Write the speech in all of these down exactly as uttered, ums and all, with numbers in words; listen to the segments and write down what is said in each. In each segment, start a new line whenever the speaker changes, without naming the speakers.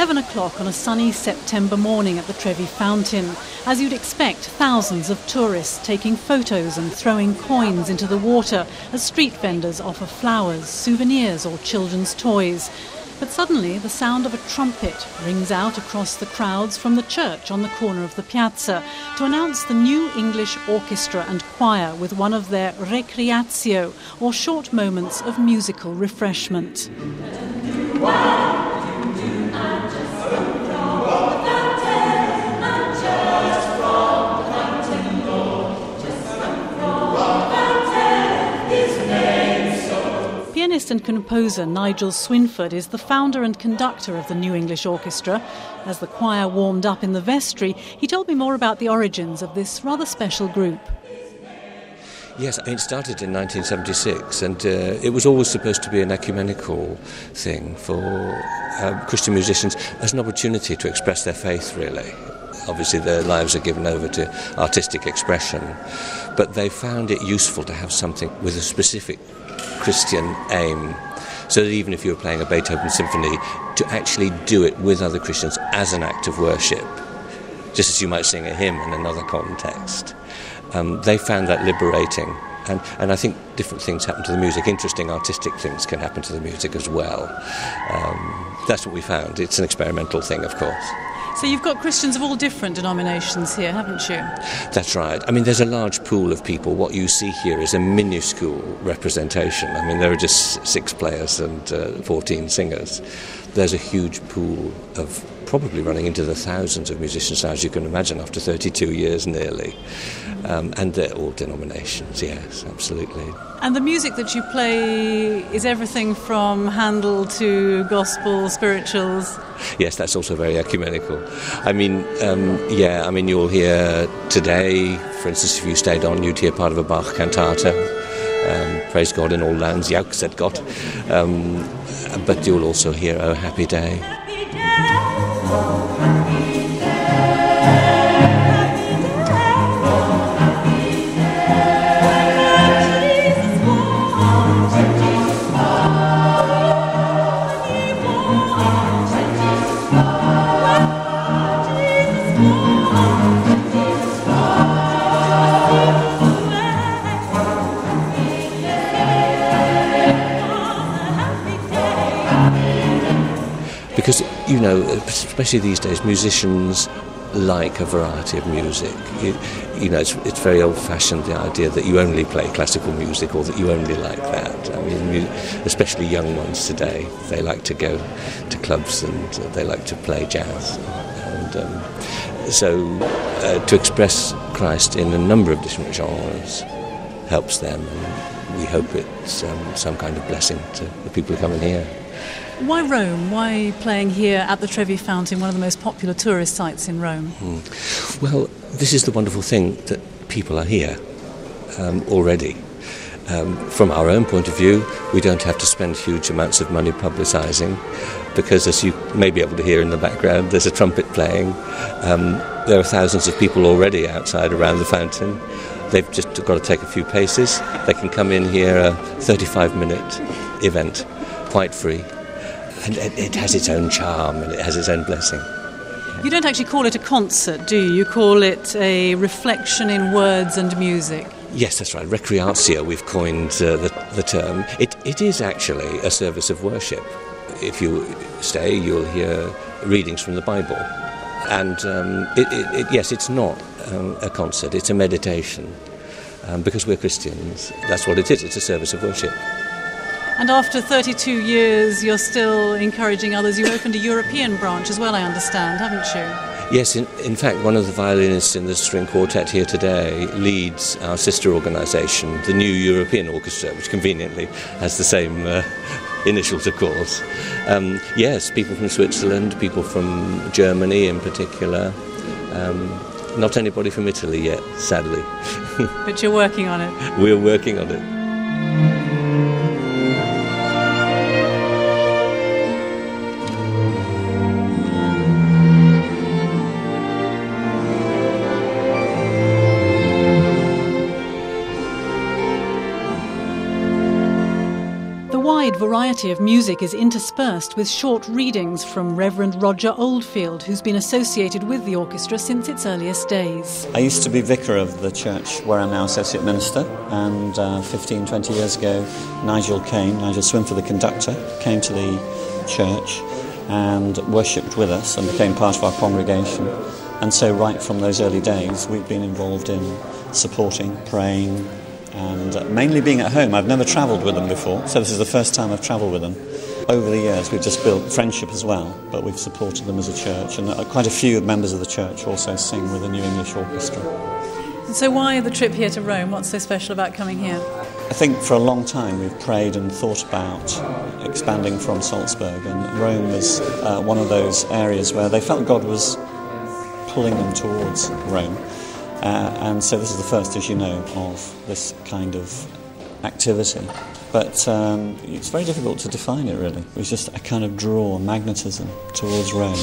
eleven o'clock on a sunny September morning at the Trevi Fountain. As you'd expect, thousands of tourists taking photos and throwing coins into the water as street vendors offer flowers, souvenirs or children's toys. But suddenly the sound of a trumpet rings out across the crowds from the church on the corner of the piazza to announce the New English Orchestra and Choir with one of their recreatio, or short moments of musical refreshment. Pianist and composer Nigel Swinford is the founder and conductor of the New English Orchestra. As the choir warmed up in the vestry, he told me more about the origins of this rather special group.
Yes, it started in nineteen seventy-six, and uh, it was always supposed to be an ecumenical thing for uh, Christian musicians as an opportunity to express their faith, really. Obviously their lives are given over to artistic expression, but they found it useful to have something with a specific Christian aim, so that even if you were playing a Beethoven symphony, to actually do it with other Christians as an act of worship, just as you might sing a hymn in another context. Um, they found that liberating, and, and I think different things happen to the music. Interesting artistic things can happen to the music as well. Um, that's what we found. It's an experimental thing, of course.
So you've got Christians of all different denominations here, haven't you?
That's right. I mean, there's a large pool of people. What you see here is a minuscule representation. I mean, there are just six players and uh, fourteen singers. There's a huge pool of probably running into the thousands of musicians, as you can imagine, after thirty-two years nearly. Um, and they're all denominations, yes, absolutely.
And the music that you play is everything from Handel to gospel, spirituals?
Yes, that's also very ecumenical. I mean, um, yeah, I mean, you'll hear today, for instance, if you stayed on, you'd hear part of a Bach cantata. Um, Praise God in all lands, Jauch, said Gott. Um, but you'll also hear Oh Happy Day.
Happy day, oh, happy day.
Because, you know, especially these days, musicians like a variety of music. You, you know, it's, it's very old-fashioned, the idea that you only play classical music or that you only like that. I mean, especially young ones today, they like to go to clubs and they like to play jazz. And um, so uh, to express Christ in a number of different genres helps them, and we hope it's um, some kind of blessing to the people who come in here.
Why Rome? Why playing here at the Trevi Fountain, one of the most popular tourist sites in Rome?
Hmm. Well, this is the wonderful thing, that people are here um, already. Um, from our own point of view, we don't have to spend huge amounts of money publicising, because as you may be able to hear in the background, there's a trumpet playing. Um, there are thousands of people already outside around the fountain. They've just got to take a few paces. They can come in here, a thirty-five minute event, quite free. And it has its own charm and it has its own blessing.
You don't actually call it a concert, do you? You call it a reflection in words and music.
Yes, that's right. Recreatio, we've coined uh, the, the term. It, it is actually a service of worship. If you stay, you'll hear readings from the Bible. And um, it, it, it, yes, it's not um, a concert, it's a meditation. Um, because we're Christians, that's what it is. It's a service of worship.
And after thirty-two years, you're still encouraging others. You opened a European branch as well, I understand, haven't you?
Yes, in, in fact, one of the violinists in the string quartet here today leads our sister organisation, the New European Orchestra, which conveniently has the same uh, initials, of course. Um, yes, people from Switzerland, people from Germany in particular. Um, not anybody from Italy yet, sadly.
But you're working on it.
We're working on it.
wide variety of music is interspersed with short readings from Reverend Roger Oldfield, who's been associated with the orchestra since its earliest days.
I used to be vicar of the church where I'm now associate minister, and uh, fifteen, twenty years ago Nigel came, Nigel Swinford, the conductor, came to the church and worshipped with us and became part of our congregation. And so right from those early days we've been involved in supporting, praying, and uh, mainly being at home. I've never travelled with them before, so this is the first time I've travelled with them. Over the years we've just built friendship as well, but we've supported them as a church, and uh, quite a few members of the church also sing with the New English Orchestra.
And so why the trip here to Rome? What's so special about coming here?
I think for a long time we've prayed and thought about expanding from Salzburg, and Rome was uh, one of those areas where they felt God was pulling them towards Rome. Uh, and so this is the first, as you know, of this kind of activity. But um, it's very difficult to define it, really. It was just a kind of draw, magnetism towards Rome.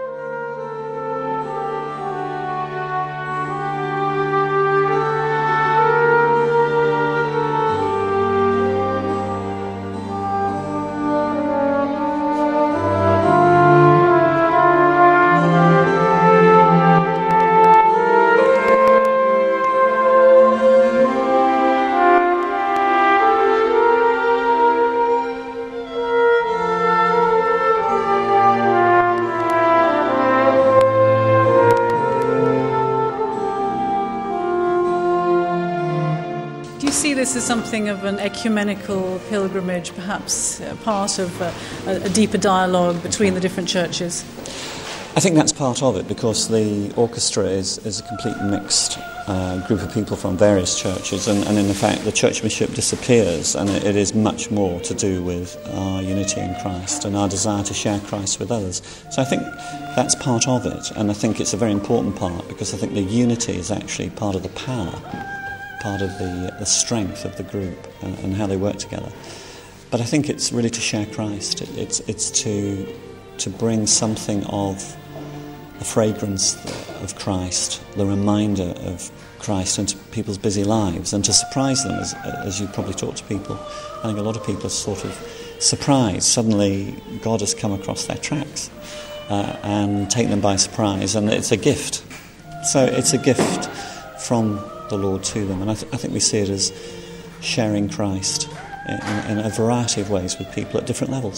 This is something of an ecumenical pilgrimage, perhaps a part of a, a deeper dialogue between the different churches?
I think that's part of it, because the orchestra is, is a complete mixed uh, group of people from various churches, and, and in fact the church bishop disappears, and it, it is much more to do with our unity in Christ and our desire to share Christ with others. So I think that's part of it, and I think it's a very important part, because I think the unity is actually part of the power, part of the, the strength of the group and, and how they work together. But I think it's really to share Christ. It, it's it's to to bring something of the fragrance of Christ, the reminder of Christ into people's busy lives, and to surprise them, as, as you probably talk to people. I think a lot of people are sort of surprised. Suddenly God has come across their tracks uh, and taken them by surprise, and it's a gift. So it's a gift from the Lord to them, and I, th- I think we see it as sharing Christ in, in a variety of ways with people at different levels.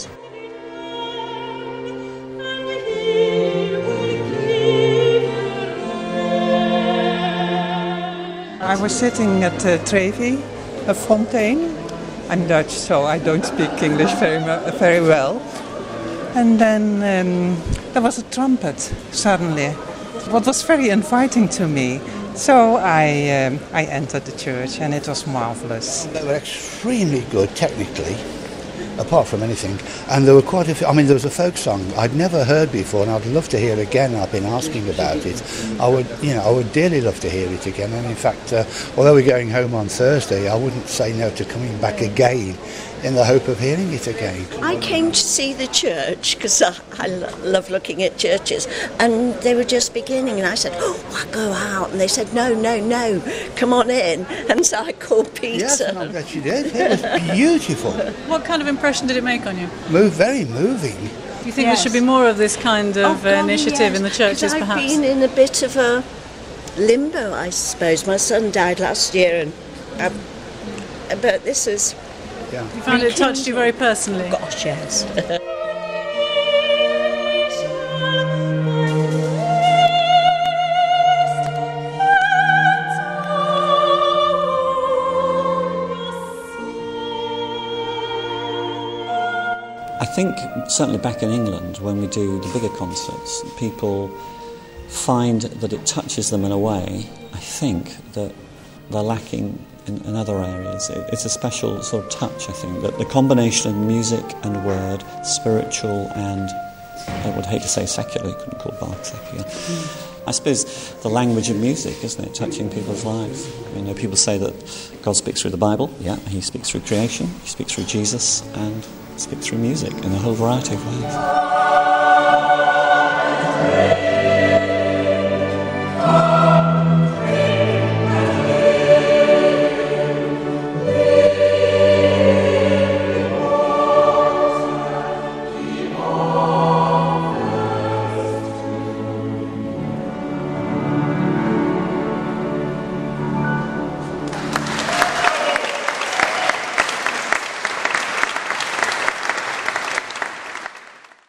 I was sitting at uh, Trevi, a fontaine. I'm Dutch, so I don't speak English very very well. And then um, there was a trumpet suddenly, what was very inviting to me. So I um, I entered the church, and it was marvellous.
They were extremely good technically, apart from anything. And there were quite a few, I mean, there was a folk song I'd never heard before, and I'd love to hear again. I've been asking about it. I would, you know, I would dearly love to hear it again. And in fact, uh, although we're going home on Thursday, I wouldn't say no to coming back again, in the hope of hearing it again.
I came to see the church because I, I lo- love looking at churches, and they were just beginning, and I said, oh, I'll go out, and they said, no, no, no, come on in, and so I called Peter.
Yes, and I'm glad you did. It was beautiful.
What kind of impression did it make on you?
Move, very moving.
Do you think
Yes.
there should be more of this kind of
Oh,
uh,
golly,
initiative
yes,
in the churches,
'cause I've
perhaps?
been in a bit of a limbo, I suppose. My son died last year, and um, but this is...
Yeah.
You found it touched you very personally?
Gosh, yes.
I think certainly back in England, when we do the bigger concerts, people find that it touches them in a way, I think, that they're lacking in, in other areas. It, it's a special sort of touch, I think, that the combination of music and word, spiritual and, I would hate to say secular, you couldn't call Bach secular. Mm. I suppose the language of music, isn't it, touching people's lives. You know, people say that God speaks through the Bible. Yeah, he speaks through creation, he speaks through Jesus, and speaks through music in a whole variety of ways.